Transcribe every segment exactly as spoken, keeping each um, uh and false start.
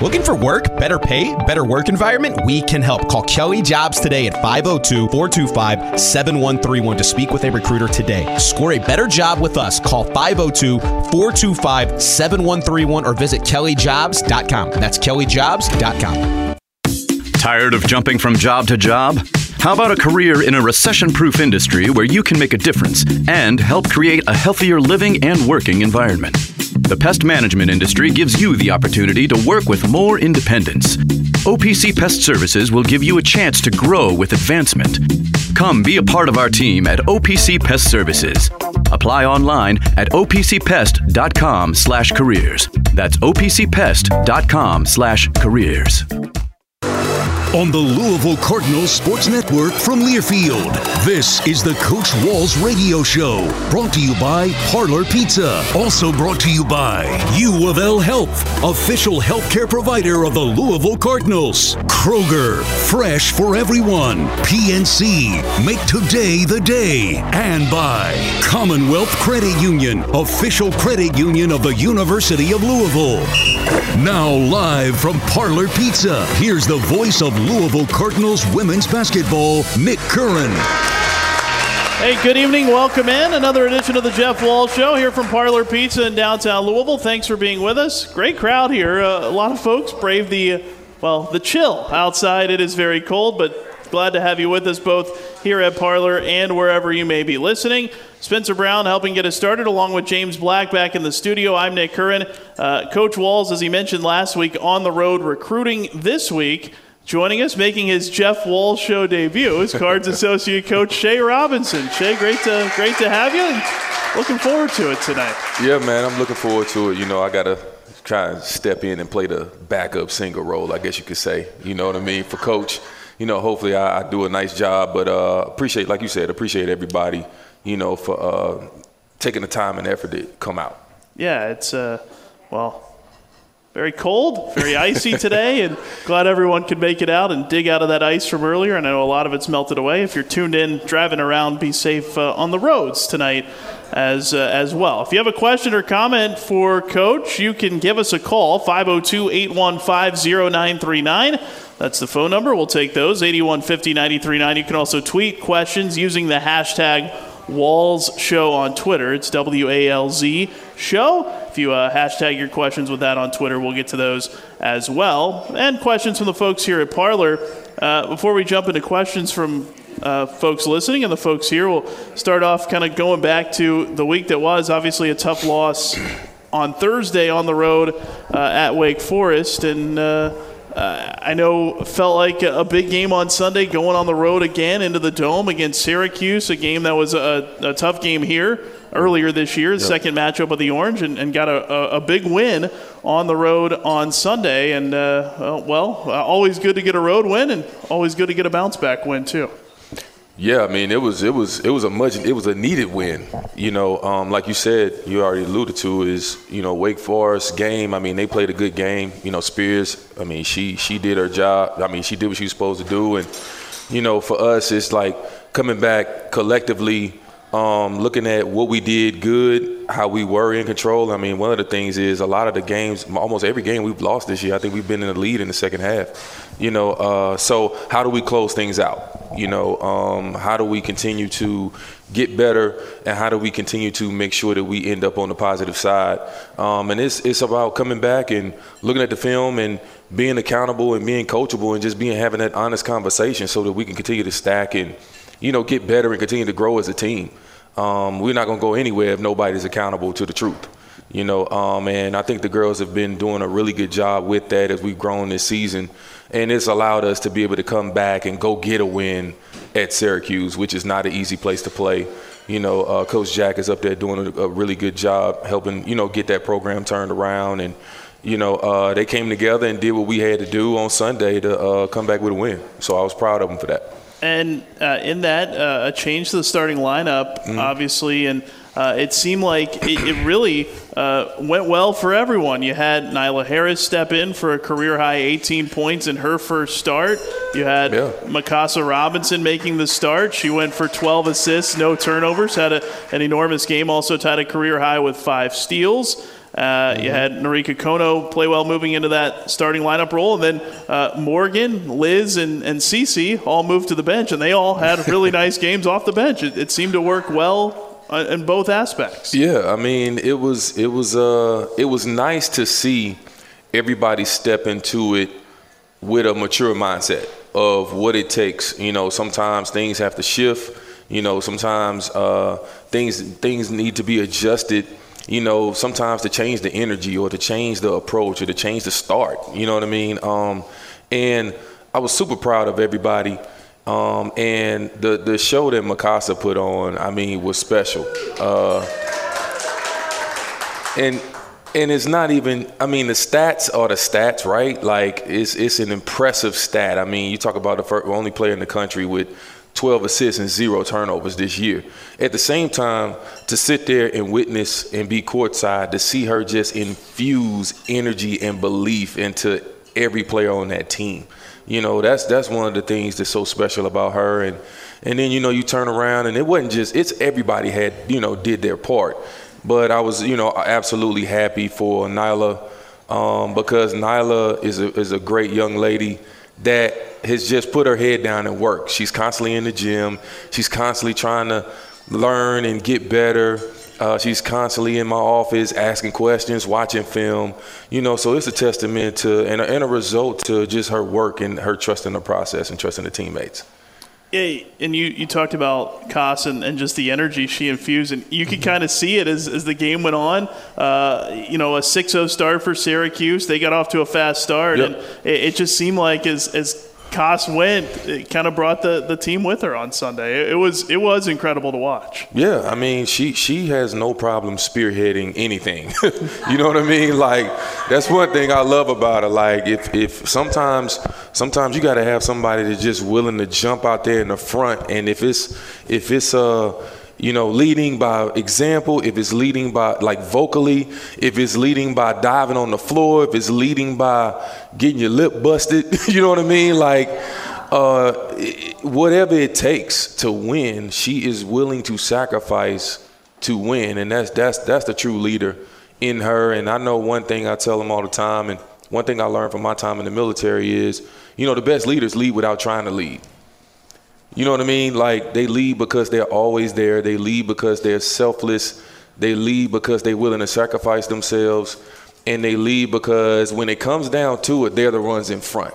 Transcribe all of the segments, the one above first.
Looking for work, better pay, better work environment? We can help. Call Kelly Jobs today at five oh two, four two five, seven one three one to speak with a recruiter today. Score a better job with us. Call five oh two, four two five, seven one three one or visit kelly jobs dot com. That's kelly jobs dot com. Tired of jumping from job to job? How about a career in a recession-proof industry where you can make a difference and help create a healthier living and working environment? The pest management industry gives you the opportunity to work with more independence. O P C Pest Services will give you a chance to grow with advancement. Come be a part of our team at O P C Pest Services. Apply online at o p c pest dot com slash careers. That's o p c pest dot com slash careers. On the Louisville Cardinals Sports Network from Learfield, this is the Coach Walls Radio Show, brought to you by Parlor Pizza. Also brought to you by U of L Health, official healthcare provider of the Louisville Cardinals. Kroger, fresh for everyone. P N C, make today the day. And by Commonwealth Credit Union, official credit union of the University of Louisville. Now live from Parlor Pizza, here's the voice of Louisville Cardinals women's basketball, Nick Curran. Hey, good evening. Welcome in. Another edition of the Jeff Wall Show here from Parlor Pizza in downtown Louisville. Thanks for being with us. Great crowd here. Uh, a lot of folks brave the, uh, well, the chill outside. It is very cold, but glad to have you with us both here at Parlor and wherever you may be listening. Spencer Brown helping get us started along with James Black back in the studio. I'm Nick Curran. Uh, Coach Walls, as he mentioned last week, on the road recruiting this week. Joining us, making his Jeff Walls Show debut, is Cards Associate Coach Shea Robinson. Shea, great to great to have you. Looking forward to it tonight. Yeah, man, I'm looking forward to it. You know, I got to try and step in and play the backup single role, I guess you could say. You know what I mean? For Coach, you know, hopefully I, I do a nice job. But uh, appreciate, like you said, appreciate everybody, you know, for uh, taking the time and effort to come out. Yeah, it's, uh, well, very cold, very icy today, and glad everyone could make it out and dig out of that ice from earlier. I know a lot of it's melted away. If you're tuned in, driving around, be safe uh, on the roads tonight as uh, as well. If you have a question or comment for Coach, you can give us a call, five oh two, eight one five, oh nine three nine. That's the phone number. We'll take those, eight one five oh, nine three nine. You can also tweet questions using the hashtag Walls Show on Twitter. It's W A L Z Show. If you uh, hashtag your questions with that on Twitter, we'll get to those as well. And questions from the folks here at Parlor. Uh, before we jump into questions from uh, folks listening and the folks here, we'll start off kind of going back to the week that was. Obviously a tough loss on Thursday on the road uh, at Wake Forest. And uh, uh, I know felt like a big game on Sunday, going on the road again into the Dome against Syracuse, a game that was a, a tough game here earlier this year, the yep. second matchup of the Orange, and, and got a, a, a big win on the road on Sunday. And, uh, well, always good to get a road win and always good to get a bounce-back win, too. Yeah, I mean, it was it was it was a much it was a needed win. You know, um, like you said, you already alluded to is you know Wake Forest game. I mean, they played a good game. You know, Spears. I mean, she she did her job. I mean, she did what she was supposed to do. And you know, for us, it's like coming back collectively, um, looking at what we did good, how we were in control. I mean, one of the things is a lot of the games, almost every game we've lost this year, I think we've been in the lead in the second half. You know, uh, so how do we close things out? You know, um, how do we continue to get better, and how do we continue to make sure that we end up on the positive side? Um, and it's it's about coming back and looking at the film and being accountable and being coachable and just being having that honest conversation so that we can continue to stack and, you know, get better and continue to grow as a team. Um, we're not going to go anywhere if nobody's accountable to the truth. You know, um, and I think the girls have been doing a really good job with that as we've grown this season. And it's allowed us to be able to come back and go get a win at Syracuse, which is not an easy place to play. You know, uh, Coach Jack is up there doing a, a really good job helping, you know, get that program turned around. And, you know, uh, they came together and did what we had to do on Sunday to uh, come back with a win. So I was proud of them for that. And uh, in that, uh, a change to the starting lineup, mm-hmm. obviously, and uh, it seemed like it, it really uh, went well for everyone. You had Nyla Harris step in for a career-high eighteen points in her first start. You had yeah. Mikasa Robinson making the start. She went for twelve assists, no turnovers, had a, an enormous game, also tied a career high with five steals. Uh, mm-hmm. You had Norika Kono play well moving into that starting lineup role. And then uh, Morgan, Liz, and, and Cece all moved to the bench, and they all had really nice games off the bench. It, it seemed to work well in both aspects. Yeah, I mean, it was it was uh, it was nice to see everybody step into it with a mature mindset of what it takes. You know, sometimes things have to shift. You know, sometimes uh, things things need to be adjusted. You know, sometimes to change the energy or to change the approach or to change the start. You know what I mean? Um, and I was super proud of everybody. Um, and the the show that Mikasa put on, I mean, was special. Uh, and and it's not even, I mean, the stats are the stats, right? Like, it's it's an impressive stat. I mean, you talk about the first, only player in the country with twelve assists and zero turnovers this year. At the same time, to sit there and witness and be courtside, to see her just infuse energy and belief into every player on that team. You know, that's that's one of the things that's so special about her. And and then, you know, you turn around and it wasn't just, it's everybody had, you know, did their part. But I was, you know, absolutely happy for Nyla um, because Nyla is a, is a great young lady that has just put her head down and worked. She's constantly in the gym. She's constantly trying to learn and get better. Uh, she's constantly in my office asking questions, watching film. You know, so it's a testament to and a, and a result to just her work and her trust in the process and trusting the teammates. Yeah, and you, you talked about Koss and, and just the energy she infused, and you could kind of see it as, as the game went on. Uh, you know, a six oh start for Syracuse. They got off to a fast start, yep. and it, it just seemed like as as Koss went, it kind of brought the, the team with her on Sunday. It, it was it was incredible to watch. Yeah, I mean, she she has no problem spearheading anything. You know what I mean? Like, that's one thing I love about her. Like, if if sometimes sometimes you got to have somebody that's just willing to jump out there in the front, and if it's if it's uh you know, leading by example, if it's leading by, like, vocally, if it's leading by diving on the floor, if it's leading by getting your lip busted, you know what I mean? Like, uh, whatever it takes to win, she is willing to sacrifice to win. And that's that's that's the true leader in her. And I know one thing I tell them all the time, and one thing I learned from my time in the military is, you know, the best leaders lead without trying to lead. You know what I mean? Like, they lead because they're always there. They lead because they're selfless. They lead because they're willing to sacrifice themselves. And they lead because when it comes down to it, they're the ones in front.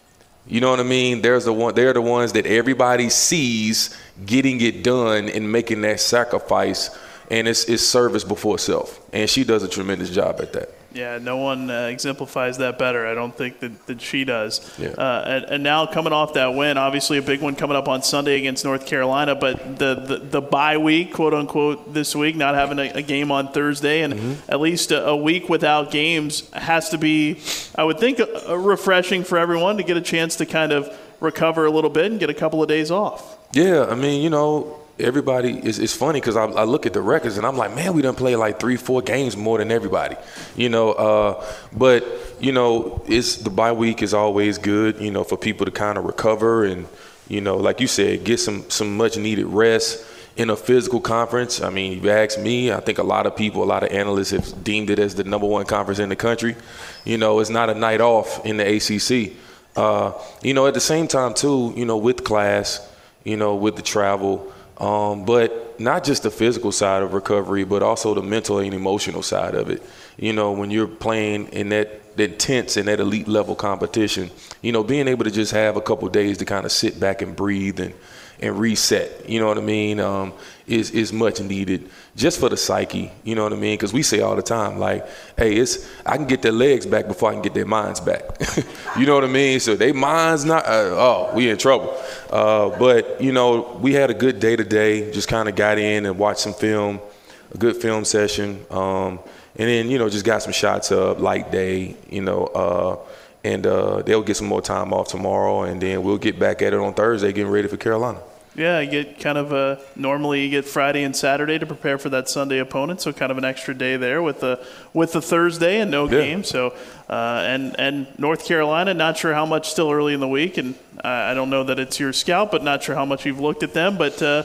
You know what I mean? There's the one, they're the ones that everybody sees getting it done and making that sacrifice. And it's, it's service before self. And she does a tremendous job at that. Yeah, no one uh, exemplifies that better, I don't think, that, that she does. Yeah. Uh, and, and now coming off that win, obviously a big one coming up on Sunday against North Carolina, but the, the, the bye week, quote unquote, this week, not having a, a game on Thursday, and mm-hmm. at least a, a week without games has to be, I would think, a, a refreshing for everyone to get a chance to kind of recover a little bit and get a couple of days off. Yeah, I mean, you know, everybody is it's funny because I, I look at the records and I'm like, man, we done played like three, four games more than everybody, you know. Uh, but you know, it's the bye week is always good, you know, for people to kind of recover and, you know, like you said, get some some much needed rest in a physical conference. I mean, you ask me, I think a lot of people, a lot of analysts have deemed it as the number one conference in the country. You know, it's not a night off in the A C C. Uh, you know, at the same time too, you know, with class, you know, with the travel. Um, but not just the physical side of recovery, but also the mental and emotional side of it. You know, when you're playing in that, that intense and that elite level competition, you know, being able to just have a couple of days to kind of sit back and breathe and, and reset, you know what I mean, um, is, is much needed just for the psyche, you know what I mean? Because we say all the time, like, hey, it's I can get their legs back before I can get their minds back. You know what I mean? So they minds not, uh, oh, we in trouble. Uh, but, you know, we had a good day today, just kind of got in and watched some film, a good film session. Um, and then, you know, just got some shots up, light day, you know, uh, and uh, they'll get some more time off tomorrow, and then we'll get back at it on Thursday getting ready for Carolina. Yeah, you get kind of a normally you get Friday and Saturday to prepare for that Sunday opponent, so kind of an extra day there with the with the Thursday and no yeah. game. So uh, and and North Carolina, not sure how much still early in the week, and I don't know that it's your scout, but not sure how much you've looked at them. But uh,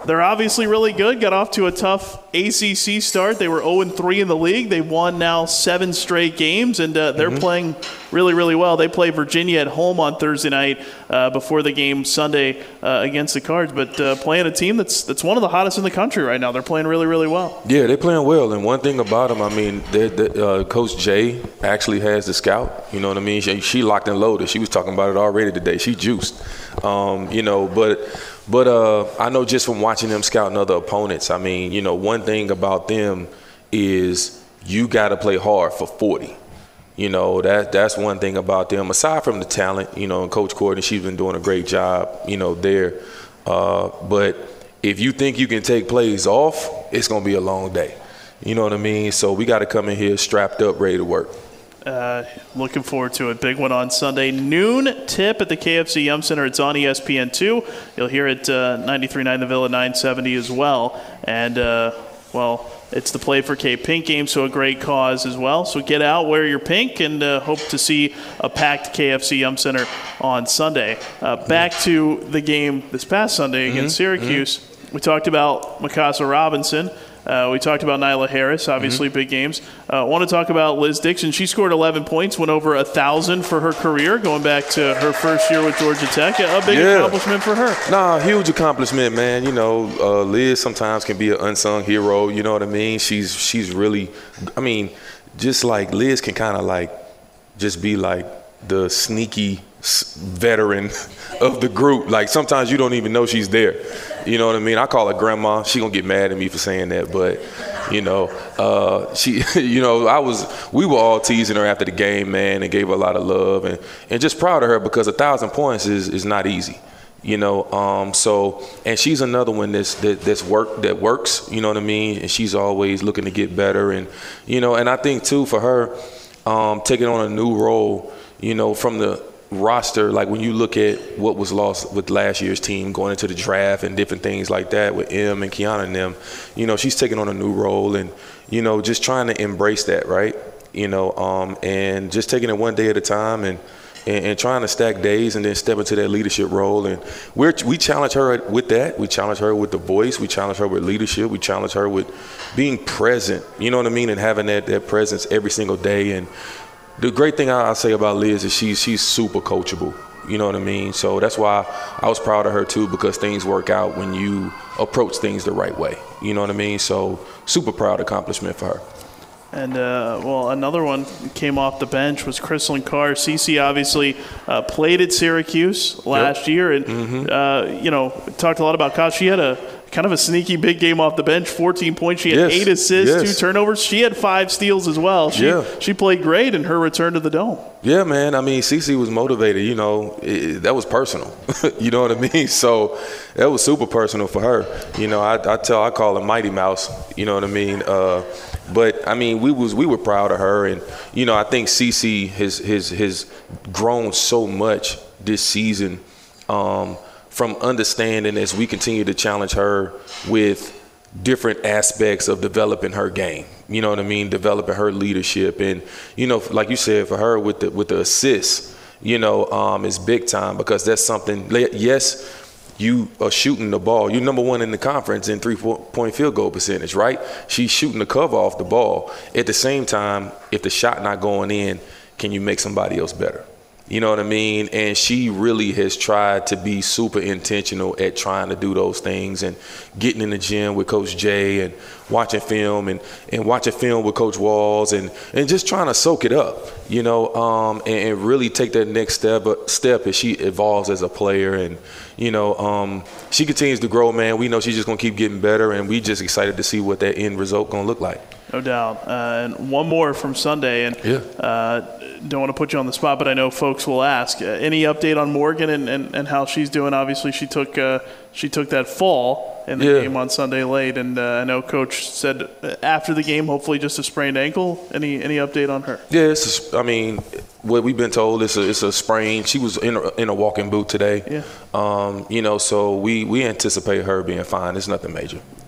they're obviously really good. Got off to a tough A C C start. They were oh and three in the league. They've won now seven straight games, and uh, they're mm-hmm. playing really, really well. They play Virginia at home on Thursday night uh, before the game Sunday uh, against the Cards. But uh, playing a team that's that's one of the hottest in the country right now. They're playing really, really well. Yeah, they're playing well. And one thing about them, I mean, uh, Coach Jay actually has the scout. You know what I mean? She, she locked and loaded. She was talking about it already today. She juiced. Um, you know, but but uh, I know just from watching them scouting other opponents, I mean, you know, one thing about them is you got to play hard for forty. You know, that that's one thing about them. Aside from the talent, you know, and Coach Courtney, she's been doing a great job, you know, there. Uh, but if you think you can take plays off, it's going to be a long day. You know what I mean? So we got to come in here strapped up, ready to work. Uh, looking forward to it. Big one on Sunday. Noon tip at the K F C Yum Center. It's on E S P N two. You'll hear it uh, ninety-three point nine The Villa, nine seventy as well. And, uh, well, it's the Play for K Pink game, so a great cause as well. So get out, wear your pink, and uh, hope to see a packed K F C Yum Center on Sunday. Uh, back to the game this past Sunday against mm-hmm. Syracuse. Mm-hmm. We talked about Mikasa Robinson. Uh, we talked about Nyla Harris, obviously mm-hmm. big games. I uh, want to talk about Liz Dixon. She scored eleven points, went over one thousand for her career, going back to her first year with Georgia Tech. A big yeah. accomplishment for her. Nah, huge accomplishment, man. You know, uh, Liz sometimes can be an unsung hero. You know what I mean? She's she's really, I mean, just like Liz can kind of like just be like the sneaky veteran of the group. Like sometimes you don't even know she's there. You know what I mean? I call her grandma. She gonna get mad at me for saying that, but you know, uh, she, you know, I was, we were all teasing her after the game, man, and gave her a lot of love, and, and just proud of her because a thousand points is is not easy, you know. Um, so, and she's another one that's that, that's work that works. You know what I mean? And she's always looking to get better, and you know, and I think too for her, um, taking on a new role, you know, from the roster, like when you look at what was lost with last year's team going into the draft and different things like that with Em and Kiana and them, you know, she's taking on a new role and, you know, just trying to embrace that, right? You know, um, and just taking it one day at a time and, and, and trying to stack days and then step into that leadership role. And we're, we challenge her with that. We challenge her with the voice. We challenge her with leadership. We challenge her with being present, you know what I mean, and having that, that presence every single day. And the great thing I'll say about Liz is she's she's super coachable. You know what I mean? So that's why I was proud of her too, because things work out when you approach things the right way. You know what I mean? So super proud accomplishment for her. And, uh, well, another one came off the bench was Crystalline Carr. Cece obviously uh, played at Syracuse last yep. year. And, mm-hmm. uh, you know, talked a lot about Carr. She had a kind of a sneaky big game off the bench, fourteen points. She had yes. eight assists, yes. two turnovers. She had five steals as well. She, yeah. she played great in her return to the Dome. Yeah, man. I mean, Cece was motivated. You know, it, that was personal. You know what I mean? So that was super personal for her. You know, I, I tell, I call her Mighty Mouse. You know what I mean? Uh, but I mean, we was we were proud of her, and you know, I think Cece has has has grown so much this season. Um, from understanding as we continue to challenge her with different aspects of developing her game. You know what I mean? Developing her leadership. And, you know, like you said, for her with the with the assists, you know, um, is big time because that's something, yes, you are shooting the ball. You're number one in the conference in three-point field goal percentage, right? She's shooting the cover off the ball. At the same time, if the shot not going in, can you make somebody else better? You know what I mean? And she really has tried to be super intentional at trying to do those things and getting in the gym with Coach Jay and watching film and, and watching film with Coach Walls and, and just trying to soak it up, you know, um, and, and really take that next step step as she evolves as a player. And, you know, um, she continues to grow, man. We know she's just going to keep getting better, and we just excited to see what that end result going to look like. No doubt. Uh, and one more from Sunday. And yeah. uh, don't want to put you on the spot, but I know folks will ask. Uh, any update on Morgan and, and, and how she's doing? Obviously, she took uh, she took that fall in the yeah. game on Sunday late, and uh, I know Coach said after the game, hopefully just a sprained ankle. Any any update on her? Yeah, it's a, I mean, what we've been told is a, it's a sprain. She was in a, in a walking boot today. Yeah. Um, you know, so we we anticipate her being fine. It's nothing major.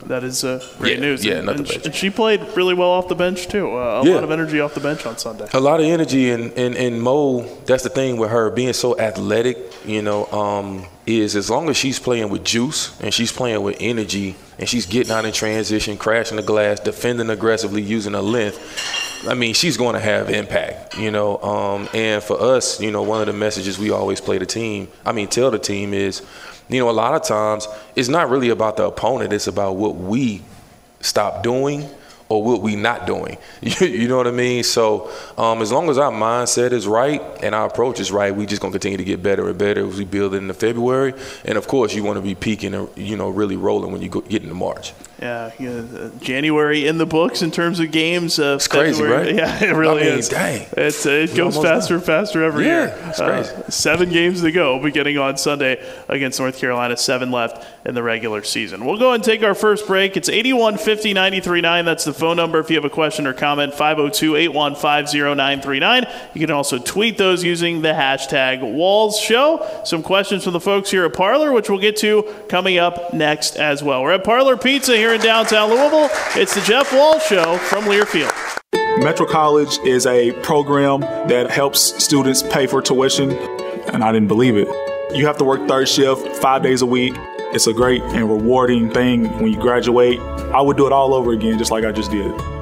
that is uh, great yeah, news. Yeah, and, nothing and, major. and she played really well off the bench, too. Uh, a yeah. lot of energy off the bench on Sunday. A lot of energy, and, and, and Mo, that's the thing with her, being so athletic, you know, um, is as long as she's playing with juice and she's playing with energy and she's getting out in transition, crashing the glass, defending aggressively, using her length, I mean, she's going to have impact, you know. Um, and for us, you know, one of the messages we always play the team, I mean, tell the team is, you know, a lot of times it's not really about the opponent. It's about what we stop doing or what we not doing. You know what I mean? So um, as long as our mindset is right and our approach is right, we just going to continue to get better and better as we build into February. And, of course, you want to be peaking and, you know, really rolling when you go, get into March. Yeah, yeah, uh, January in the books in terms of games. Uh, it's crazy, February, right? Yeah, it really I mean, is. Dang. It's, uh, it goes faster and faster every yeah, year. It's crazy. Uh, seven games to go beginning on Sunday against North Carolina, seven left in the regular season. We'll go and take our first break. It's eighty-one fifty, ninety-three point nine. That's the phone number if you have a question or comment, five oh two, eight one five, oh nine three nine. You can also tweet those using the hashtag Walls Show. Some questions from the folks here at Parlor, which we'll get to coming up next as well. We're at Parlor Pizza here in downtown Louisville. It's the Jeff Walls Show from Learfield. Metro College is a program that helps students pay for tuition, and I didn't believe it. You have to work third shift five days a week. It's a great and rewarding thing when you graduate. I would do it all over again, just like I just did.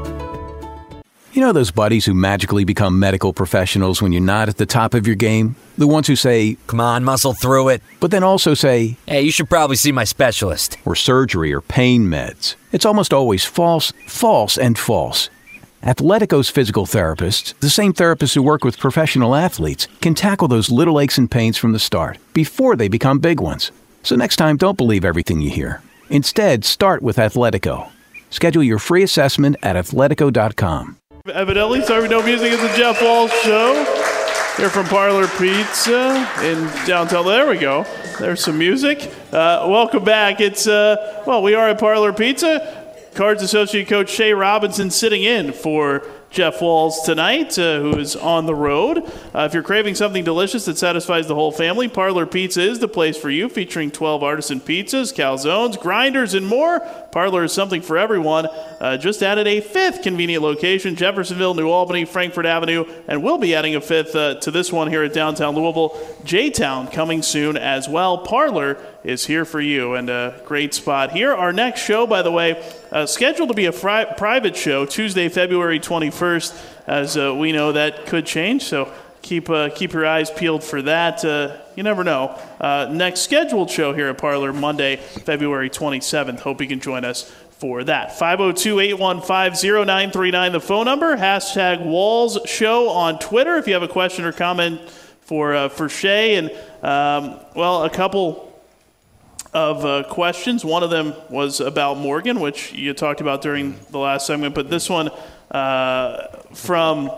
You know those buddies who magically become medical professionals when you're not at the top of your game? The ones who say, "Come on, muscle through it," but then also say, "Hey, you should probably see my specialist." Or surgery or pain meds. It's almost always false, false, and false. Athletico's physical therapists, the same therapists who work with professional athletes, can tackle those little aches and pains from the start, before they become big ones. So next time, don't believe everything you hear. Instead, start with Athletico. Schedule your free assessment at athletico dot com. Evidently, Sorry No Music is the Jeff Walls Show. Here from Parlor Pizza in downtown. There we go. There's some music. Uh, welcome back. It's, uh, well, we are at Parlor Pizza. Cards Associate Coach Shay Robinson sitting in for Jeff Walls tonight, uh, who is on the road. Uh, if you're craving something delicious that satisfies the whole family, Parlor Pizza is the place for you, featuring twelve artisan pizzas, calzones, grinders, and more. Parlor is something for everyone. Uh, just added a fifth convenient location, Jeffersonville, New Albany, Frankfort Avenue, and we'll be adding a fifth uh, to this one here at downtown Louisville. J-Town coming soon as well. Parlor is here for you, and a great spot here. Our next show, by the way, uh, scheduled to be a fri- private show, Tuesday, February twenty-first. As uh, we know, that could change, so keep uh, keep your eyes peeled for that. Uh, you never know. Uh, next scheduled show here at Parlor, Monday, February twenty-seventh. Hope you can join us for that. five oh two, eight one five, oh nine three nine, the phone number. Hashtag Walls Show on Twitter if you have a question or comment for uh, for Shay. And, um, well, a couple of uh, questions. One of them was about Morgan, which you talked about during the last segment, but this one uh, from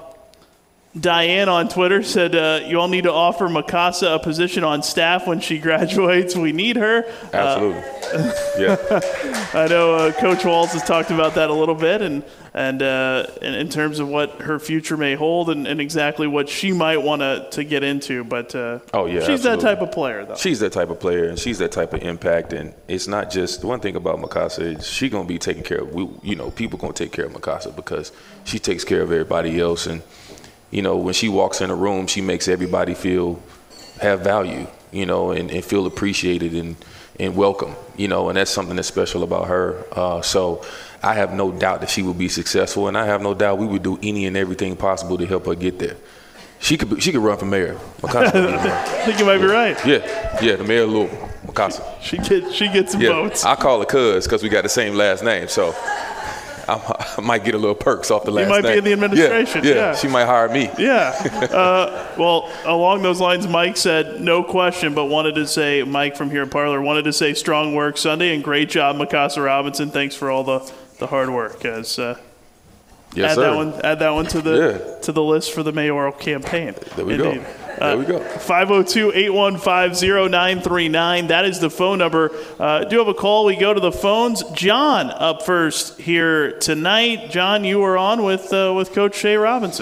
Diane on Twitter said, uh, you all need to offer Mikasa a position on staff when she graduates. We need her. Absolutely. Uh, yeah. I know uh, Coach Walls has talked about that a little bit, and and uh, in, in terms of what her future may hold and, and exactly what she might want to to get into. But uh, oh, yeah, she's absolutely. that type of player, though. She's that type of player, and she's that type of impact. And it's not just – the one thing about Mikasa is she's going to be taken care of. We, you know, people going to take care of Mikasa because she takes care of everybody else. And, you know, when she walks in a room, she makes everybody feel – have value, you know, and, and feel appreciated and, and welcome, you know, and that's something that's special about her. Uh, so I have no doubt that she will be successful, and I have no doubt we would do any and everything possible to help her get there. She could be, she could run for mayor. Mikasa could be the mayor. I think you might yeah. be right. Yeah, yeah, the mayor of Louisville, Mikasa. She gets she gets some yeah. votes. I call her cuz because we got the same last name, so I, I might get a little perks off the last name. You might name. be in the administration. Yeah, yeah. yeah. She might hire me. Yeah. Uh, well, along those lines, Mike said no question, but wanted to say, Mike from here at Parlor, wanted to say strong work Sunday and great job, Mikasa Robinson. Thanks for all the, the hard work. As uh, yes, add sir. that one, add that one to the yeah. to the list for the mayoral campaign. There we Indeed. go. There we go. five oh two, eight one five, oh nine three nine. That is the phone number. Uh, do have a call. We go to the phones. John up first here tonight. John, you are on with uh, with Coach Shay Robinson.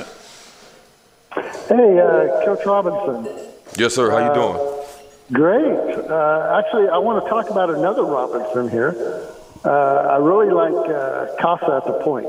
Hey, uh, Coach Robinson. Yes, sir. How you doing? Uh, great. Uh, actually, I want to talk about another Robinson here. Uh, I really like uh, Casa at the point.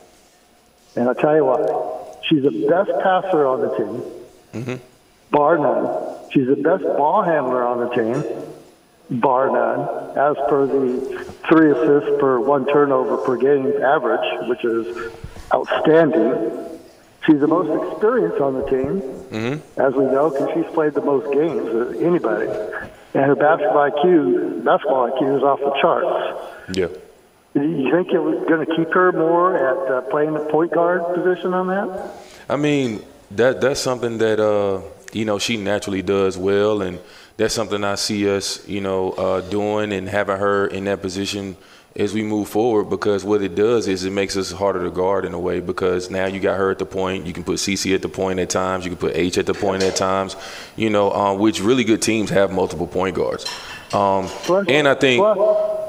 And I'll tell you why. She's the best passer on the team, mm-hmm. bar none. She's the best ball handler on the team, bar none, as per the three assists per one turnover per game average, which is outstanding. She's the most experienced on the team, mm-hmm. as we know, because she's played the most games of anybody. And her basketball I Q, basketball I Q is off the charts. Yeah. Do you think you're going to keep her more at uh, playing the point guard position on that? I mean, that that's something that, uh, you know, she naturally does well, and that's something I see us, you know, uh, doing and having her in that position as we move forward, because what it does is it makes us harder to guard in a way, because now you got her at the point. You can put Cece at the point at times. You can put H at the point at times, you know, um, which really good teams have multiple point guards. Um, plus, and I think plus,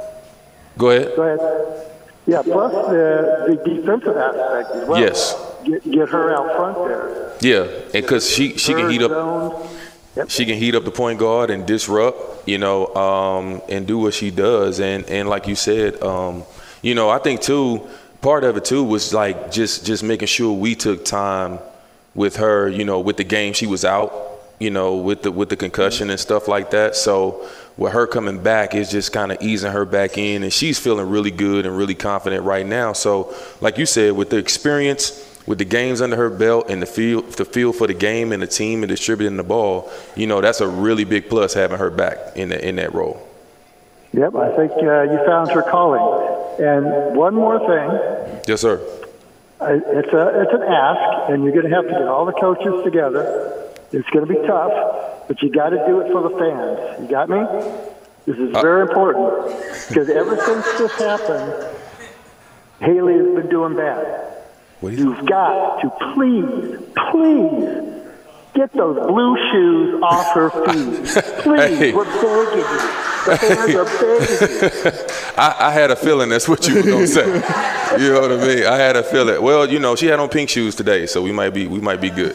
– go ahead. Go ahead. Yeah, plus the, the defensive aspect as well. Yes. Get, get her out front there. Yeah, and because she, she can heat up yep. she can heat up the point guard and disrupt, you know, um, and do what she does. And, and like you said, um, you know, I think, too, part of it, too, was, like, just, just making sure we took time with her, you know, with the game she was out, you know, with the with the concussion and stuff like that. So with her coming back, it's just kind of easing her back in, and she's feeling really good and really confident right now. So, like you said, with the experience, with the games under her belt and the feel, the feel for the game and the team and distributing the ball, you know, that's a really big plus having her back in the, in that role. Yep, I think uh, you found her calling. And one more thing. Yes, sir. I, it's a it's an ask, and you're going to have to get all the coaches together. It's going to be tough, but you got to do it for the fans. You got me? This is uh, very important, because ever since this happened, Haley has been doing bad. You've got to please, please get those blue shoes off her feet. Please, hey. We're begging you. The fans are begging you. I, I had a feeling that's what you were gonna say. You know what I mean? I had a feeling. Well, you know, she had on pink shoes today, so we might be we might be good.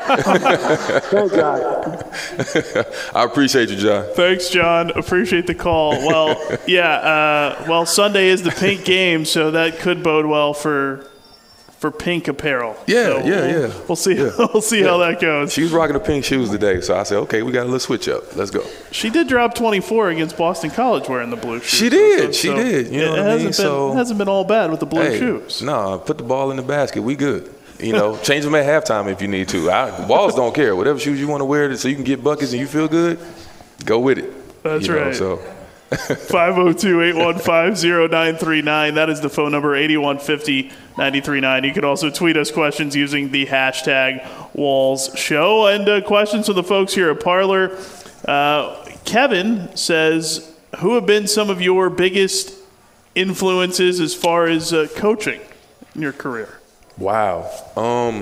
Thank God. I appreciate you, John. Thanks, John. Appreciate the call. Well, yeah. Uh, well, Sunday is the pink game, so that could bode well for. For pink apparel. Yeah, so yeah, we'll, yeah. We'll see. Yeah. We'll see yeah. how that goes. She was rocking the pink shoes today, so I said, okay, we got a little switch up. Let's go. She did drop twenty-four against Boston College wearing the blue shoes. She did. So, she so did. You know it what I hasn't mean? Been, so hasn't been all bad with the blue hey, shoes. No, put the ball in the basket. We good. You know, change them at halftime if you need to. I, Walls don't care. Whatever shoes you want to wear, so you can get buckets and you feel good, go with it. That's you know, right. So. five oh two, eight one five, oh nine three nine. That is the phone number, eighty-one fifty, nine three nine. You can also tweet us questions using the hashtag Walls Show. And uh, questions from the folks here at Parlor. Uh, Kevin says, who have been some of your biggest influences as far as uh, coaching in your career? Wow. Um,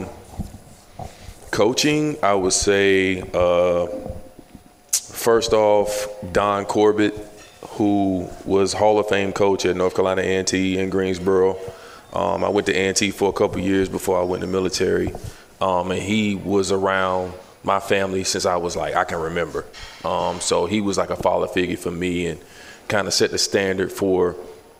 coaching, I would say, uh, first off, Don Corbett, who was Hall of Fame coach at North Carolina A and T in Greensboro. Um, I went to A and T for a couple years before I went in the military. Um, and he was around my family since I was like, I can remember. Um, so he was like a father figure for me and kind of set the standard for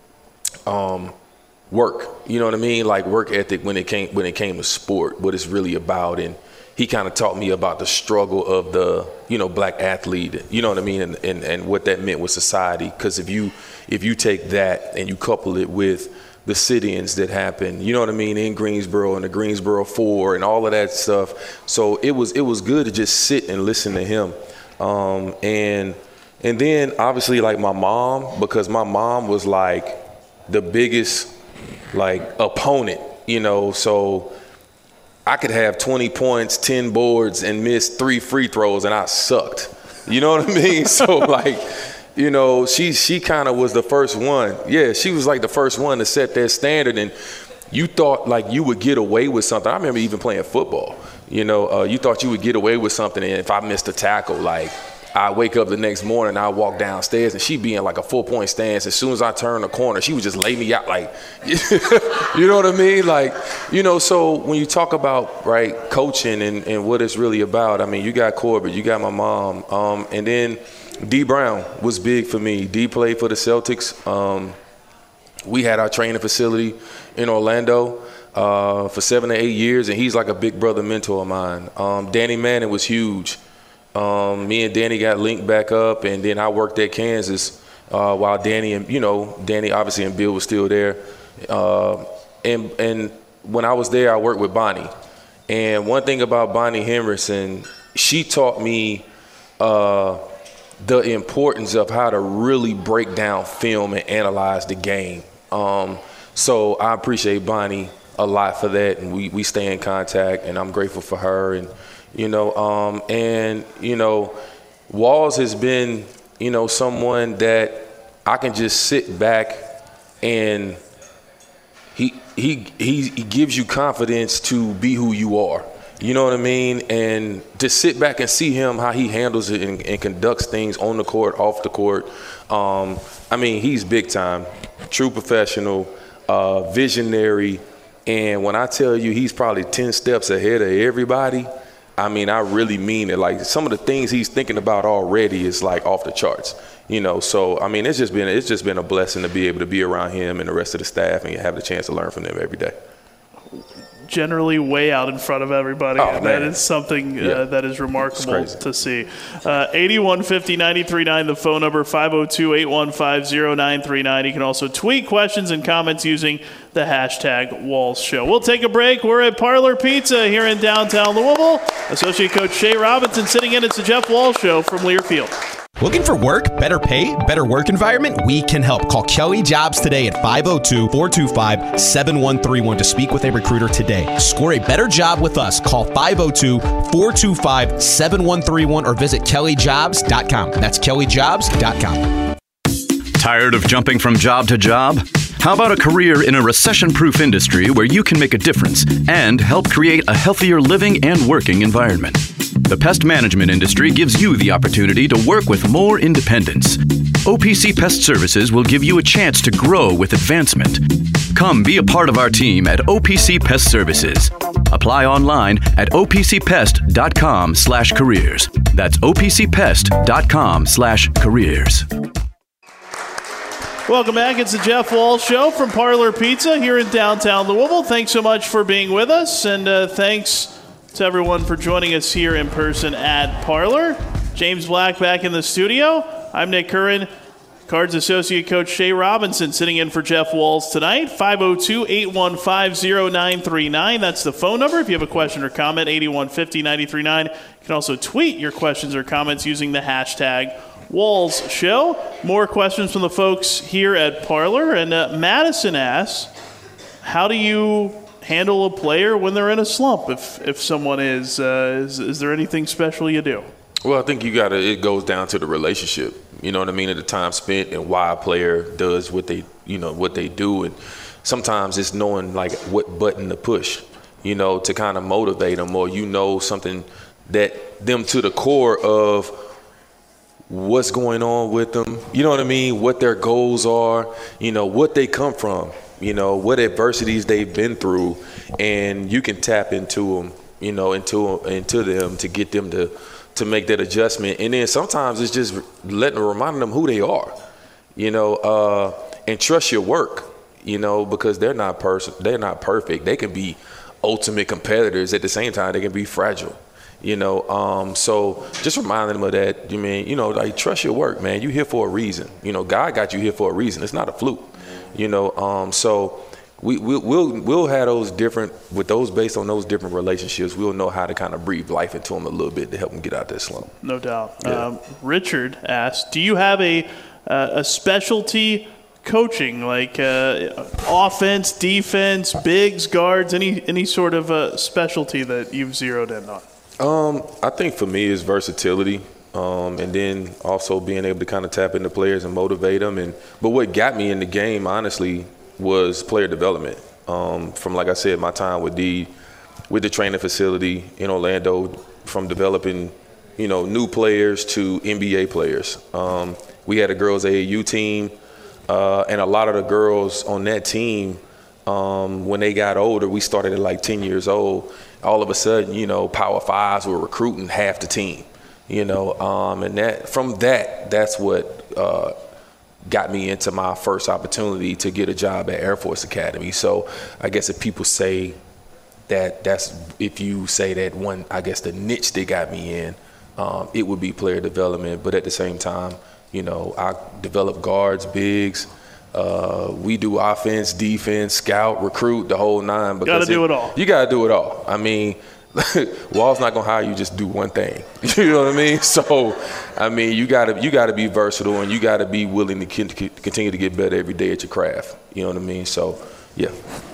um, work. You know what I mean? Like work ethic when it came when it came to sport, what it's really about. And he kind of taught me about the struggle of the, you know, black athlete, you know what I mean, and, and, and what that meant with society. Because if you if you take that and you couple it with the sit-ins that happened, you know what I mean, in Greensboro and the Greensboro Four and all of that stuff. So it was it was good to just sit and listen to him. Um, and and then obviously like my mom, because my mom was like the biggest like opponent, you know, so I could have twenty points, ten boards, and miss three free throws, and I sucked. You know what I mean? So, like, you know, she she kind of was the first one. Yeah, she was like the first one to set that standard, and you thought, like, you would get away with something. I remember even playing football. You know, uh, you thought you would get away with something, and if I missed a tackle, like, I wake up the next morning, I walk downstairs, and she'd be in like a four-point stance. As soon as I turn the corner, she would just lay me out, like, you know what I mean? Like, you know, so when you talk about, right, coaching and, and what it's really about, I mean, you got Corbett, you got my mom, um, and then D. Brown was big for me. D played for the Celtics. Um, we had our training facility in Orlando uh, for seven to eight years, and he's like a big brother mentor of mine. Um, Danny Manning was huge. Um, me and Danny got linked back up, and then I worked at Kansas uh, while Danny and, you know, Danny obviously and Bill was still there. Uh, and and when I was there, I worked with Bonnie. And one thing about Bonnie Henderson, she taught me uh, the importance of how to really break down film and analyze the game. Um, so I appreciate Bonnie a lot for that, and we, we stay in contact, and I'm grateful for her. And, you know, um, and, you know, Walls has been, you know, someone that I can just sit back and he he he, he gives you confidence to be who you are. You know what I mean? And to sit back and see him, how he handles it and, and conducts things on the court, off the court. Um, I mean, he's big time, true professional, uh, visionary. And when I tell you he's probably ten steps ahead of everybody, I mean, I really mean it. Like, some of the things he's thinking about already is like off the charts, you know? So, I mean, it's just been, it's just been a blessing to be able to be around him and the rest of the staff and have the chance to learn from them every day. Generally way out in front of everybody. Oh, that is something uh, yeah. that is remarkable to see. Uh, eighty-one fifty, ninety-three point nine, the phone number, five oh two, eight one five, oh nine three nine. You can also tweet questions and comments using the hashtag Walls Show. We'll take a break. We're at Parlor Pizza here in downtown Louisville. Associate Coach Shay Robinson sitting in. It's the Jeff Walls Show from Learfield. Looking for work, better pay, better work environment? We can help. Call Kelly Jobs today at five oh two, four two five, seven one three one to speak with a recruiter today. Score a better job with us. Call five oh two, four two five, seven one three one or visit kelly jobs dot com. That's kelly jobs dot com. Tired of jumping from job to job? How about a career in a recession-proof industry where you can make a difference and help create a healthier living and working environment? The pest management industry gives you the opportunity to work with more independence. O P C Pest Services will give you a chance to grow with advancement. Come be a part of our team at O P C Pest Services. Apply online at o p c pest dot com slash careers. That's o p c pest dot com slash careers. Welcome back. It's the Jeff Walls Show from Parlor Pizza here in downtown Louisville. Thanks so much for being with us, and uh, thanks to everyone for joining us here in person at Parlor. James Black back in the studio. I'm Nick Curran. Cards Associate Coach Shay Robinson sitting in for Jeff Walls tonight. five oh two, eight one five, oh nine three nine. That's the phone number. If you have a question or comment, eighty-one fifty, ninety-three point nine. You can also tweet your questions or comments using the hashtag Walls Show. More questions from the folks here at Parlor. And uh, Madison asks, how do you handle a player when they're in a slump? If if someone is, uh, is, is there anything special you do? Well, I think you got to, it goes down to the relationship, you know what I mean, at the time spent and why a player does what they, you know, what they do. And sometimes it's knowing like what button to push, you know, to kind of motivate them, or, you know, something that them to the core of what's going on with them, you know what I mean, what their goals are, you know, what they come from, you know, what adversities they've been through, and you can tap into them, you know, into into them to get them to to make that adjustment. And then sometimes it's just letting reminding them who they are, you know, uh, and trust your work, you know, because they're not pers- they're not perfect. They can be ultimate competitors. At the same time, they can be fragile, you know. Um, so just reminding them of that. You mean, you know, like, trust your work, man. You here for a reason. You know, God got you here for a reason. It's not a fluke, you know. Um, so we we'll, we'll we'll have those different with those based on those different relationships. We'll know how to kind of breathe life into them a little bit to help them get out that slump. No doubt. Yeah. Um, Richard asked, do you have a uh, a specialty coaching, like uh, offense, defense, bigs, guards, any any sort of uh, specialty that you've zeroed in on? Um, I think for me is versatility, um, and then also being able to kind of tap into players and motivate them. And but what got me in the game, honestly, was player development. Um, from, like I said, my time with D, with the training facility in Orlando, from developing, you know, new players to N B A players. Um, we had a girls A A U team, uh, and a lot of the girls on that team, um, when they got older, we started at like ten years old. All of a sudden, you know, Power Fives were recruiting half the team, you know, um, and that from that, that's what uh, got me into my first opportunity to get a job at Air Force Academy. So I guess if people say that that's, if you say that one, I guess the niche they got me in, um, it would be player development. But at the same time, you know, I develop guards, bigs. Uh, we do offense, defense, scout, recruit, the whole nine. Got to do it all. You got to do it all. I mean, Wall's not gonna hire you just do one thing. You know what I mean? So, I mean, you gotta you gotta be versatile, and you gotta be willing to continue to get better every day at your craft. You know what I mean? So, yeah.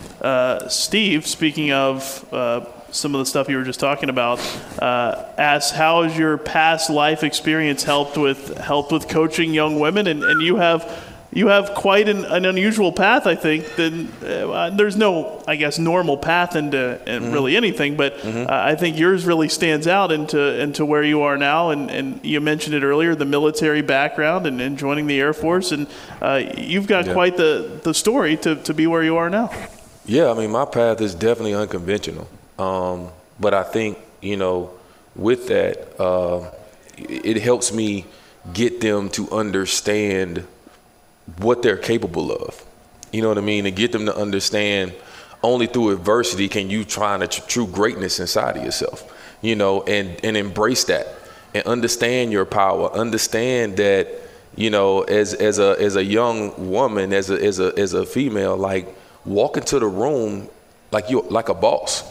Uh, Steve, speaking of uh, some of the stuff you were just talking about, uh, asks how has your past life experience helped with helped with coaching young women, and, and you have. You have quite an, an unusual path, I think. Then uh, there's no, I guess, normal path into mm-hmm. really anything, but mm-hmm. uh, I think yours really stands out into into where you are now. And, and you mentioned it earlier, the military background and, and joining the Air Force, and uh, you've got yeah. quite the, the story to, to be where you are now. Yeah, I mean, my path is definitely unconventional, um, but I think, you know, with that, uh, it helps me get them to understand what they're capable of, you know what I mean, and get them to understand only through adversity can you find a tr- true greatness inside of yourself, you know, and, and embrace that and understand your power, understand that, you know, as as a as a young woman, as a as a as a female, like walk into the room like you like a boss,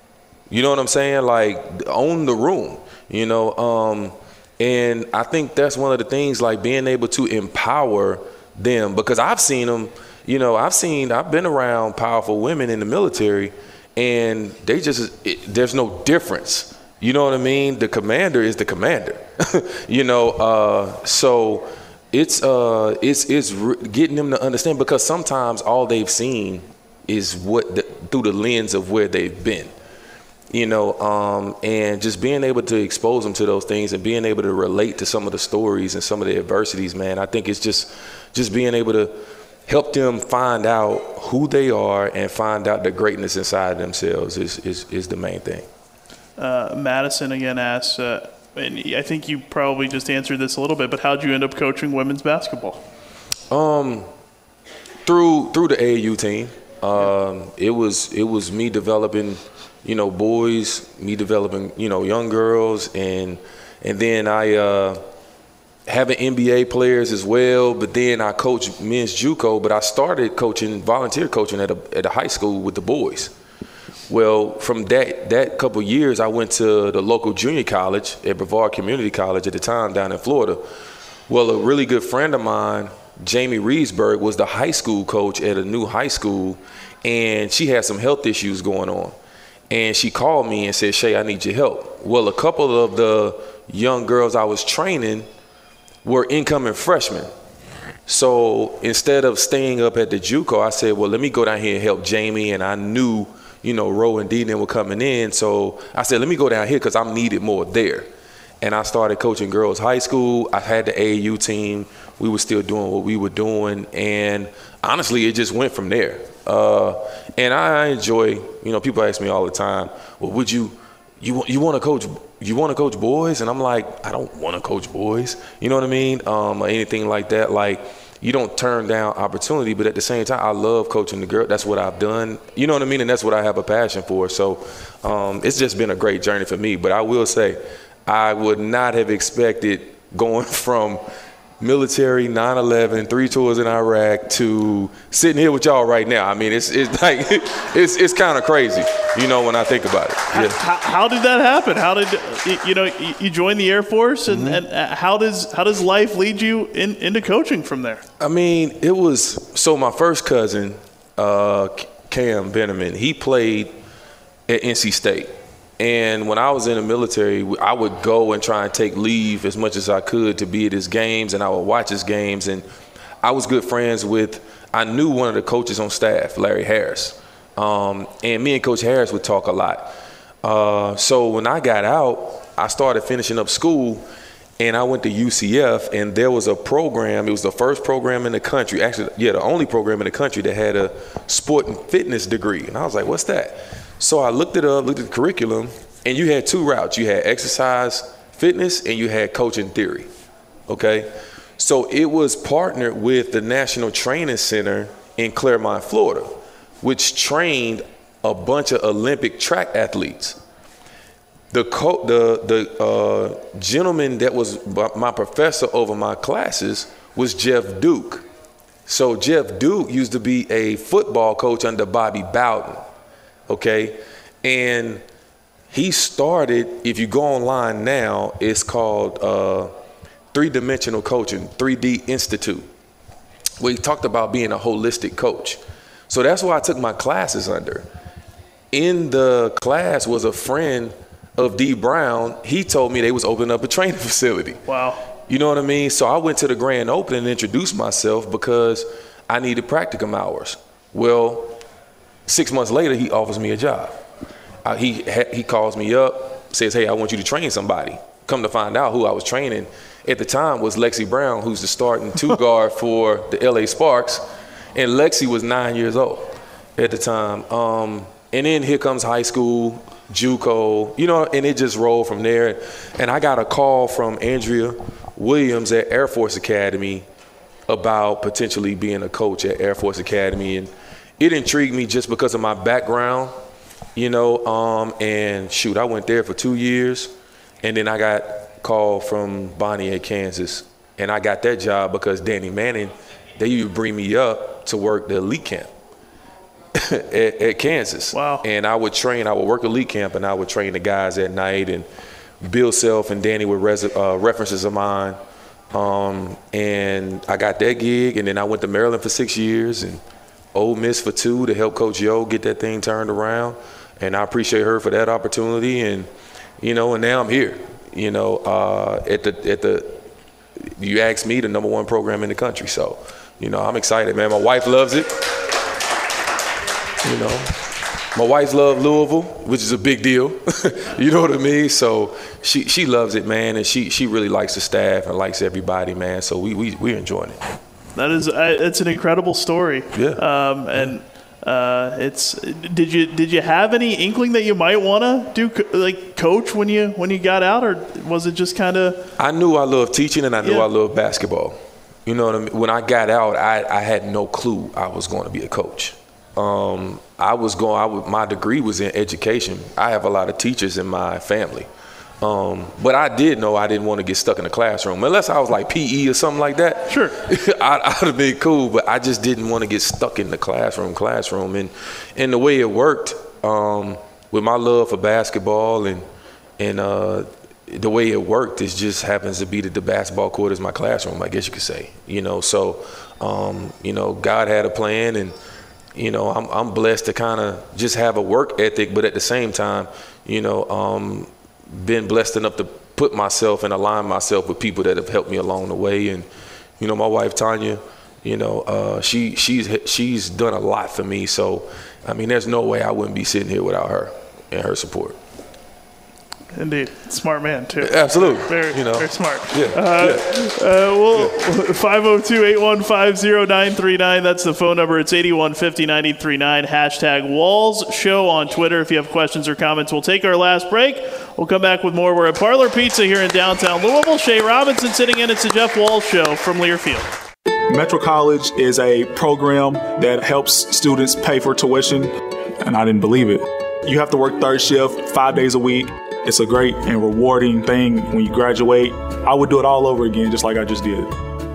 you know what I'm saying, like own the room, you know, um, and I think that's one of the things, like being able to empower them, because I've seen them, you know, I've seen, I've been around powerful women in the military, and they just, it, there's no difference. You know what I mean? The commander is the commander, you know, uh, so it's, uh, it's, it's re- getting them to understand, because sometimes all they've seen is what, the, through the lens of where they've been. You know, um, and just being able to expose them to those things and being able to relate to some of the stories and some of the adversities, man, I think it's just just being able to help them find out who they are and find out the greatness inside themselves is is, is the main thing. Uh, Madison again asks, uh, and I think you probably just answered this a little bit, but how'd you end up coaching women's basketball? Um, through through the A A U team. Um, it was it was me developing, you know, boys, me developing, you know, young girls, and and then I uh, having N B A players as well. But then I coached men's JUCO, but I started coaching, volunteer coaching at a at a high school with the boys. Well, from that that couple years, I went to the local junior college at Brevard Community College at the time down in Florida. Well, a really good friend of mine, Jamie Reesberg, was the high school coach at a new high school, and she had some health issues going on. And she called me and said, "Shay, I need your help." Well, a couple of the young girls I was training were incoming freshmen. So instead of staying up at the JUCO, I said, well, let me go down here and help Jamie. And I knew, you know, Ro and Dean were coming in. So I said, let me go down here because I'm needed more there. And I started coaching girls high school. I had the A A U team. We were still doing what we were doing. And honestly, it just went from there. Uh, and I enjoy, you know, people ask me all the time, well, would you, you, you want to coach, you want to coach boys? And I'm like, I don't want to coach boys. You know what I mean? Um, or anything like that. Like, you don't turn down opportunity, but at the same time, I love coaching the girl. That's what I've done. You know what I mean? And that's what I have a passion for. So um, it's just been a great journey for me. But I will say, I would not have expected going from military, nine eleven, three tours in Iraq to sitting here with y'all right now. I mean, it's it's like it's it's kind of crazy, you know, when I think about it. Yeah. How, how did that happen? How did you know you joined the Air Force, and, mm-hmm. and how does how does life lead you in, into coaching from there? I mean, it was so my first cousin, uh, Cam Benjamin, he played at N C State. And when I was in the military, I would go and try and take leave as much as I could to be at his games, and I would watch his games. And I was good friends with, I knew one of the coaches on staff, Larry Harris. Um, and me and Coach Harris would talk a lot. Uh, so when I got out, I started finishing up school, and I went to U C F, and there was a program. It was the first program in the country, actually, yeah, the only program in the country that had a sport and fitness degree. And I was like, what's that? So I looked it up, looked at the curriculum, and you had two routes. You had exercise, fitness, and you had coaching theory, okay? So it was partnered with the National Training Center in Claremont, Florida, which trained a bunch of Olympic track athletes. The co- the the uh, gentleman that was my professor over my classes was Jeff Duke. So Jeff Duke used to be a football coach under Bobby Bowden, okay? And he started, if you go online now, it's called uh, Three-Dimensional Coaching, three D Institute, where he talked about being a holistic coach. So that's why I took my classes under. In the class was a friend of D. Brown. He told me they was opening up a training facility. Wow. You know what I mean? So I went to the grand opening and introduced myself because I needed practicum hours. Well, six months later, he offers me a job. Uh, he he calls me up, says, hey, I want you to train somebody. Come to find out who I was training at the time was Lexi Brown, who's the starting two guard for the L A Sparks. And Lexi was nine years old at the time. Um, and then here comes high school, JUCO, you know, and it just rolled from there. And I got a call from Andrea Williams at Air Force Academy about potentially being a coach at Air Force Academy. And it intrigued me just because of my background, you know, um, and shoot, I went there for two years. And then I got called from Bonnie at Kansas. And I got that job because Danny Manning, they used to bring me up to work the elite camp at, at Kansas. Wow. And I would train, I would work elite camp and I would train the guys at night. And Bill Self and Danny were res- uh, references of mine. Um, and I got that gig. And then I went to Maryland for six years and Ole Miss for two to help Coach Yo get that thing turned around. And I appreciate her for that opportunity. And, you know, and now I'm here, you know, uh, at the, at the, you asked me, the number one program in the country. So, you know, I'm excited, man. My wife loves it. You know, my wife loves Louisville, which is a big deal. You know what I mean? So she she loves it, man, and she she really likes the staff and likes everybody, man. So we we we're enjoying it. That is, uh, it's an incredible story. Yeah. Um, and uh, it's did you did you have any inkling that you might want to do co- like coach when you when you got out, or was it just kind of? I knew I loved teaching and I knew Yeah. I loved basketball. You know what I mean? When I got out, I, I had no clue I was going to be a coach. Um, I was going. I was, my degree was in education. I have a lot of teachers in my family, um, but I did know I didn't want to get stuck in the classroom unless I was like P E or something like that. Sure, I, I'd have been cool, but I just didn't want to get stuck in the classroom. Classroom, and and the way it worked um, with my love for basketball and and uh, the way it worked, it just happens to be that the basketball court is my classroom. I guess you could say. You know, so um, you know, God had a plan and. You know, I'm I'm blessed to kind of just have a work ethic, but at the same time, you know, um, been blessed enough to put myself and align myself with people that have helped me along the way. And, you know, my wife, Tanya, you know, uh, she she's she's done a lot for me. So, I mean, there's no way I wouldn't be sitting here without her and her support. Indeed. Smart man, too. Absolutely. Very, you know. very smart. Yeah. Uh, yeah. Uh, well, five oh two, eight one five, oh nine three nine. That's the phone number. It's eight one five oh, nine three nine. Hashtag Walls Show on Twitter. If you have questions or comments, we'll take our last break. We'll come back with more. We're at Parlor Pizza here in downtown Louisville. Shay Robinson sitting in. It's the Jeff Walls Show from Learfield. Metro College is a program that helps students pay for tuition, and I didn't believe it. You have to work third shift five days a week. It's a great and rewarding thing when you graduate. I would do it all over again, just like I just did.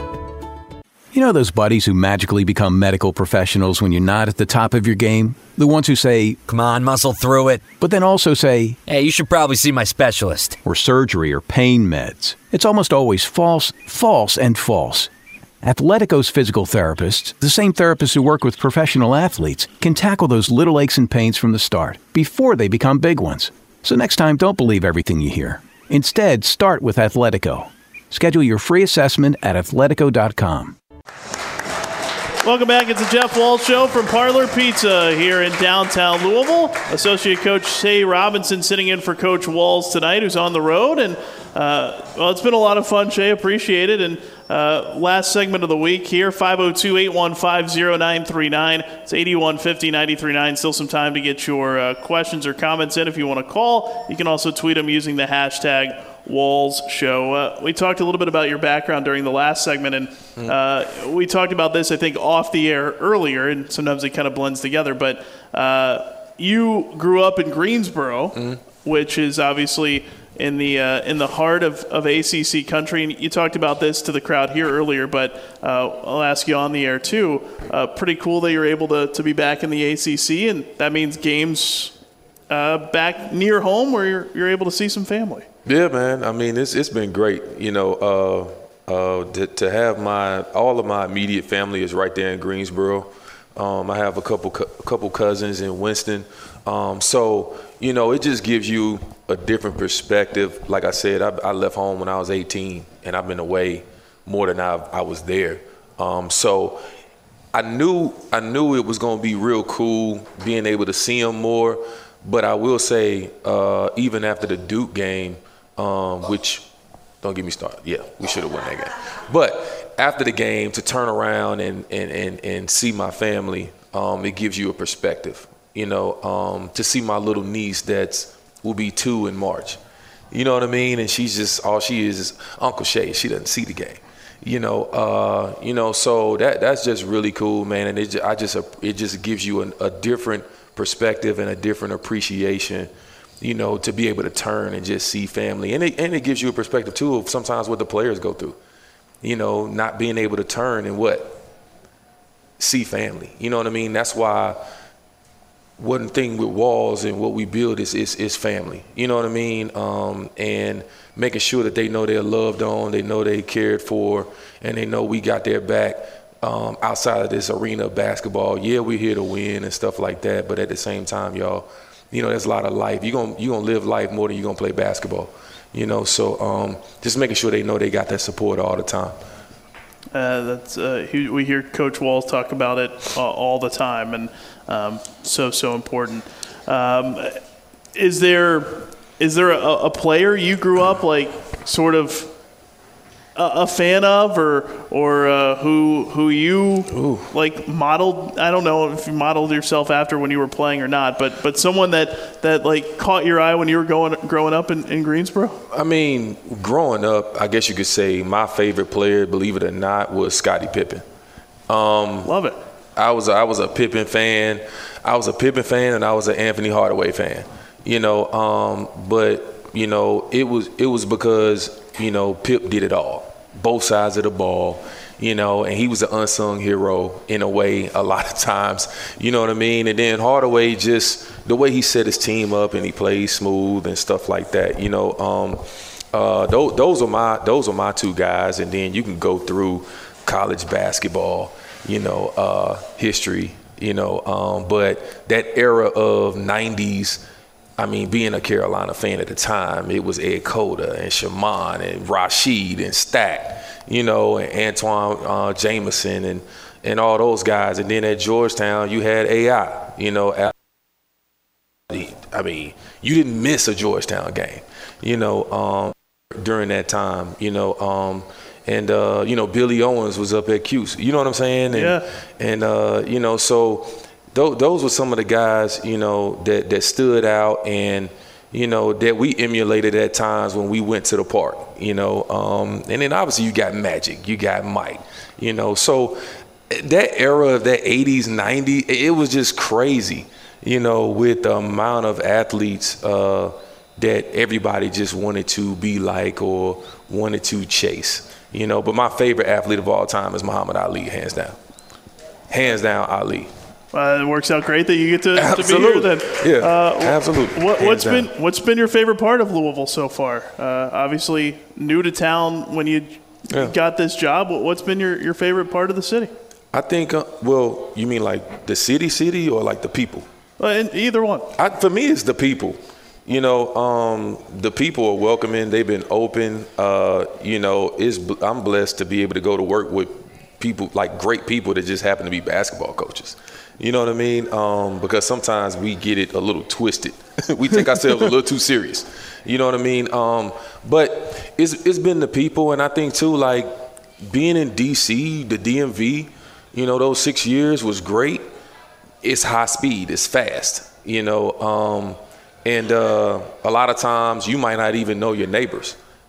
You know those buddies who magically become medical professionals when you're not at the top of your game? The ones who say, "Come on, muscle through it," but then also say, "Hey, you should probably see my specialist." Or surgery or pain meds. It's almost always false, false, and false. Athletico's physical therapists, the same therapists who work with professional athletes, can tackle those little aches and pains from the start, before they become big ones. So next time, don't believe everything you hear. Instead, start with Athletico. Schedule your free assessment at athletico dot com. Welcome back. It's the Jeff Walls Show from Parlor Pizza here in downtown Louisville. Associate Coach Shay Robinson sitting in for Coach Walls tonight, who's on the road. And, uh, well, it's been a lot of fun, Shay. Appreciate it. And uh, last segment of the week here, five oh two, eight one five, oh nine three nine. It's eight one five oh, nine three nine. Still some time to get your uh, questions or comments in if you want to call. You can also tweet them using the hashtag Walls Show. Uh, we talked a little bit about your background during the last segment, and uh, we talked about this, I think, off the air earlier, and sometimes it kind of blends together. But uh, you grew up in Greensboro, mm-hmm. which is obviously in the uh, in the heart of, of A C C country. And you talked about this to the crowd here earlier, but uh, I'll ask you on the air too. Uh, pretty cool that you're able to, to be back in the A C C, and that means games uh, back near home where you're you're able to see some family. Yeah, man. I mean, it's it's been great. You know, uh, uh, to, to have my all of my immediate family is right there in Greensboro. Um, I have a couple a couple cousins in Winston. Um, so, you know, it just gives you a different perspective. Like I said, I, I left home when I was eighteen, and I've been away more than I, I was there. Um, so I knew I knew it was going to be real cool being able to see them more. But I will say, uh, even after the Duke game, um, which don't get me started. Yeah, we should have won that game. But after the game, to turn around and and and, and see my family, um, it gives you a perspective. You know, um, to see my little niece that's will be two in March. You know what I mean? And she's just, all she is is Uncle Shay. She doesn't see the game. You know, uh, you know, so that that's just really cool, man. And it, I just, it just gives you an, a different perspective and a different appreciation, you know, to be able to turn and just see family. And it, and it gives you a perspective, too, of sometimes what the players go through. You know, not being able to turn and what? See family. You know what I mean? That's why one thing with Walls and what we build is is, is family. You know what I mean? Um, and making sure that they know they're loved on, they know they're cared for, and they know we got their back um, outside of this arena of basketball. Yeah, we're here to win and stuff like that, but at the same time, y'all, you know, there's a lot of life. You're gonna, you're gonna live life more than you're gonna play basketball. You know, so um, just making sure they know they got that support all the time. Uh, that's uh, he, we hear Coach Walls talk about it uh, all the time, and um, so so important. Um, is there is there a, a player you grew up like sort of a, a fan of, or or uh, who who you Ooh. like modeled? I don't know if you modeled yourself after when you were playing or not, but but someone that, that like caught your eye when you were going growing up in, in Greensboro. I mean, growing up, I guess you could say my favorite player, believe it or not, was Scottie Pippen. Um, Love it. I was I was a Pippen fan. I was a Pippen fan, and I was an Anthony Hardaway fan. You know, um, but you know, it was it was because you know Pip did it all, both sides of the ball. You know, and he was an unsung hero in a way a lot of times. You know what I mean? And then Hardaway, just the way he set his team up and he played smooth and stuff like that. You know, um, uh, those, those are my those are my two guys. And then you can go through college basketball, you know, uh, history. You know, um, but that era of nineties. I mean, being a Carolina fan at the time, it was Ed Cota and Shaman and Rashid and Stack, you know, and Antoine uh, Jameson and, and all those guys. And then at Georgetown, you had A I, you know. I mean, you didn't miss a Georgetown game, you know, um, during that time, you know. Um, and, uh, you know, Billy Owens was up at Cuse, you know what I'm saying? And, yeah. And, uh, you know, so – those were some of the guys, you know, that, that stood out and, you know, that we emulated at times when we went to the park, you know. Um, and then obviously you got Magic, you got Mike, you know. So that era of that eighties, nineties, it was just crazy, you know, with the amount of athletes uh, that everybody just wanted to be like or wanted to chase, you know. But my favorite athlete of all time is Muhammad Ali, hands down. Hands down, Ali. Uh, it works out great that you get to, to be here then. Yeah, uh, absolutely. What, what's been what's been your favorite part of Louisville so far? Uh, obviously, new to town when you yeah. got this job. What's been your, your favorite part of the city? I think, uh, well, you mean like the city city or like the people? Uh, either one. I, for me, it's the people. You know, um, the people are welcoming. They've been open. Uh, you know, it's, I'm blessed to be able to go to work with people, like great people that just happen to be basketball coaches. You know what I mean? Um, because sometimes we get it a little twisted. We take ourselves a little too serious. You know what I mean? Um, but it's it's been the people, and I think too, like being in D C, the D M V, you know, those six years was great. It's high speed, it's fast, you know, um, and uh, a lot of times you might not even know your neighbors.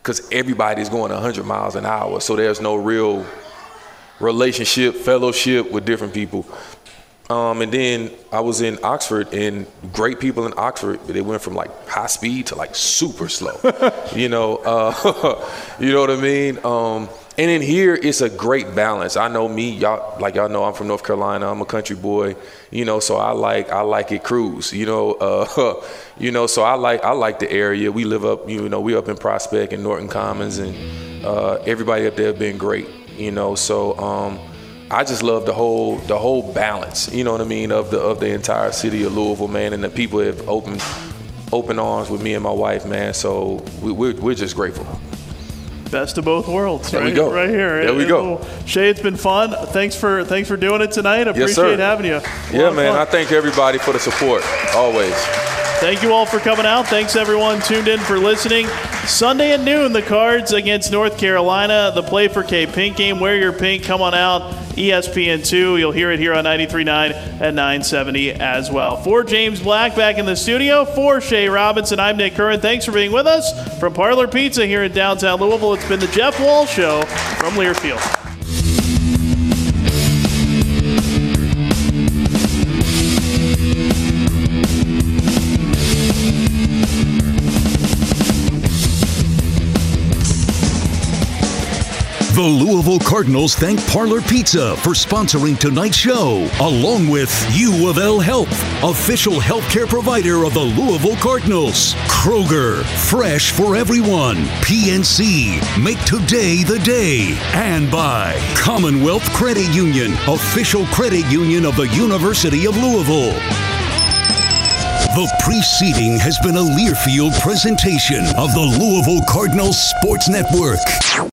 because everybody's going one hundred miles an hour. So there's no real relationship, fellowship with different people. Um, and then I was in Oxford, and great people in Oxford, but they went from like high speed to like super slow. you know, uh, you know what I mean? Um, and in here, it's a great balance. I know me, y'all, like y'all know, I'm from North Carolina. I'm a country boy, you know, so I like I like it cruise, you know, uh, you know, so I like I like the area. We live up, you know, we up in Prospect and Norton Commons, and uh, everybody up there have been great, you know, so. Um, I just love the whole the whole balance, you know what I mean, of the of the entire city of Louisville, man, and the people have opened open arms with me and my wife, man. So we, we're we're just grateful. Best of both worlds. There right, we go. Right here. There we go. Shay, it's been fun. Thanks for thanks for doing it tonight. I yes, appreciate sir. having you. Yeah, man. I thank everybody for the support always. Thank you all for coming out. Thanks, everyone tuned in for listening. Sunday at noon, the Cards against North Carolina. The Play for K Pink game. Wear your pink. Come on out. E S P N two. You'll hear it here on ninety-three point nine and nine seventy as well. For James Black back in the studio, for Shay Robinson, I'm Nick Curran. Thanks for being with us from Parlor Pizza here in downtown Louisville. It's been the Jeff Wall Show from Learfield. The Louisville Cardinals thank Parlor Pizza for sponsoring tonight's show, along with U of L Health, official healthcare provider of the Louisville Cardinals. Kroger, fresh for everyone. P N C, make today the day. And by Commonwealth Credit Union, official credit union of the University of Louisville. The preceding has been a Learfield presentation of the Louisville Cardinals Sports Network.